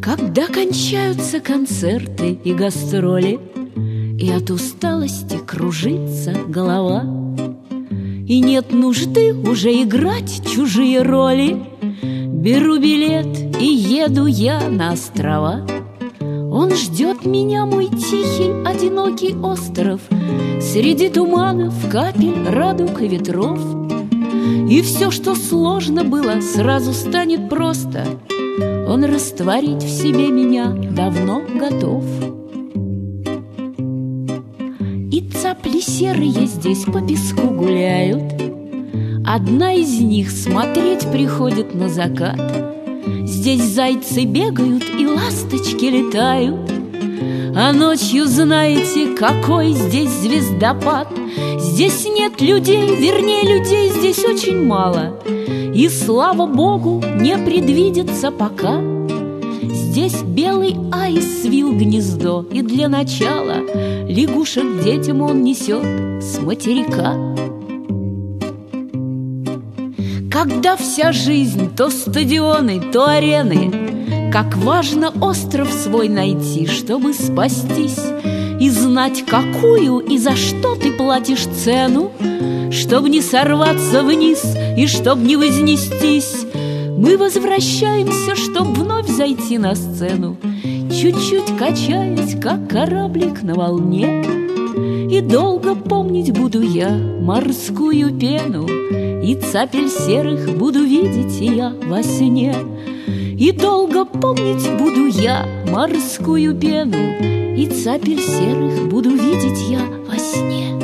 Когда кончаются концерты и гастроли, и от усталости кружится голова, и нет нужды уже играть чужие роли, беру билет и еду я на острова. Он ждет меня, мой тихий, одинокий остров, среди туманов, капель, радуг и ветров. И все, что сложно было, сразу станет просто. Он растворить в себе меня давно готов. И цапли серые здесь по песку гуляют. Одна из них смотреть приходит на закат. Здесь зайцы бегают и ласточки летают. А ночью знаете, какой здесь звездопад. Здесь нет людей, вернее, людей здесь очень мало. И, слава Богу, не предвидится пока. Здесь белый аист свил гнездо, и для начала лягушек детям он несет с материка. Когда вся жизнь то стадионы, то арены, как важно остров свой найти, чтобы спастись, и знать, какую и за что ты платишь цену, чтоб не сорваться вниз и чтоб не вознестись. Мы возвращаемся, чтоб вновь зайти на сцену, чуть-чуть качаясь, как кораблик на волне. И долго помнить буду я морскую пену, и цапель серых буду видеть я во сне. И долго помнить буду я морскую пену, и цапель серых буду видеть я во сне.